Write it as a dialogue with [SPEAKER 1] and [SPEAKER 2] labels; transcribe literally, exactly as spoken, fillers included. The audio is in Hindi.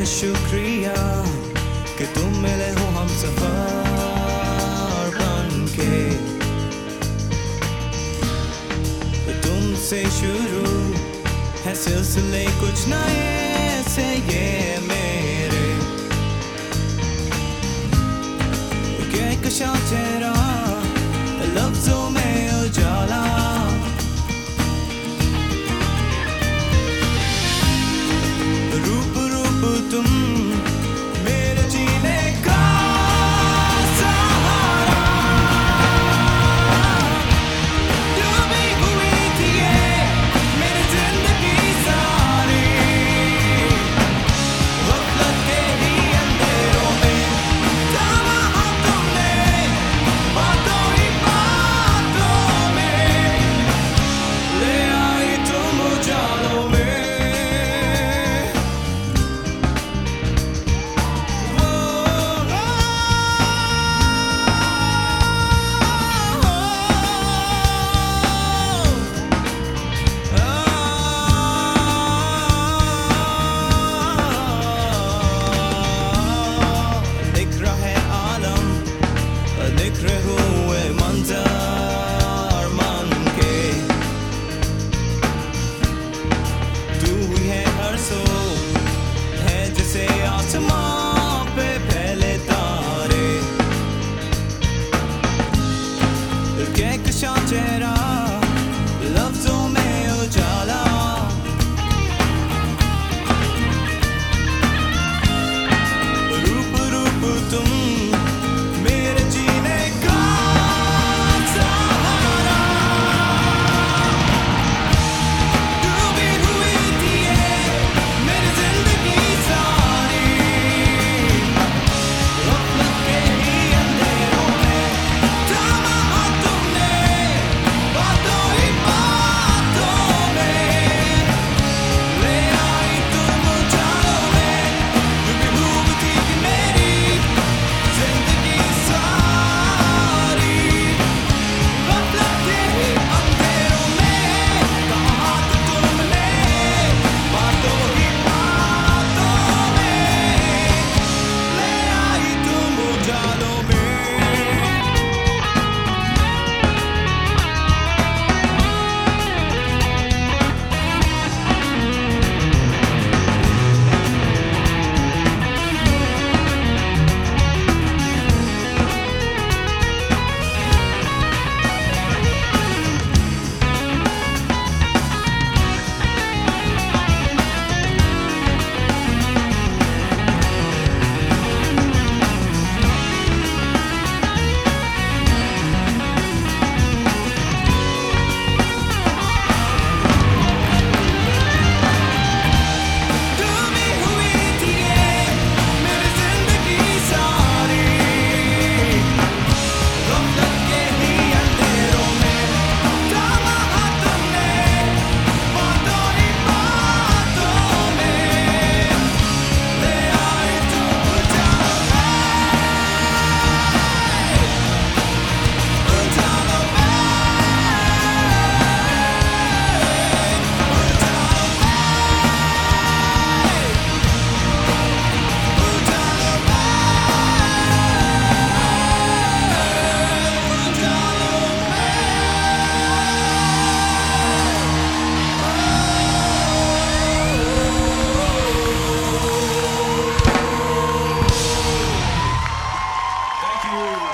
[SPEAKER 1] शुक्रिया कि तुम मिले हो हम सफर बन के। तुमसे शुरू है सिलसिले कुछ नए से ये मेरे के कशा चेहरा लफ्जों में उजाला रूप रूप तुम मेरे जीने का सहारा डूबी हुई थी ये मेरी जिंदगी सारी गफलत के ही अंधेरों में थामा हम तुमने बातों ही बातों में ले आई तुम उजालों में। निखरे हुए मंजर मन के तू ही है हर सो है जैसे आसमां पे फैले तारे के कशा चेहरा लफ्जों में उजाला रूप रूप तुम मेरे जीने का सहारा डूबी हुई थी ये मेरी जिंदगी सारी गफलत के ही अंधेरों में थामा तुमने बातों ही बातों में ले आई तुम उजालों में डूबी हुई थी मेरी जिंदगी सारी गफलत के ही अंधेरों में कहा तो तुमने बातों ही बातों में ले आई तुम उजालों में। डूबी हुई थी ये मेरी जिंदगी सारी गफलत के ही अंधेरों में थामा तुमने बातों ही बातों में ले आई तुम उजालों में उजालों Thank you.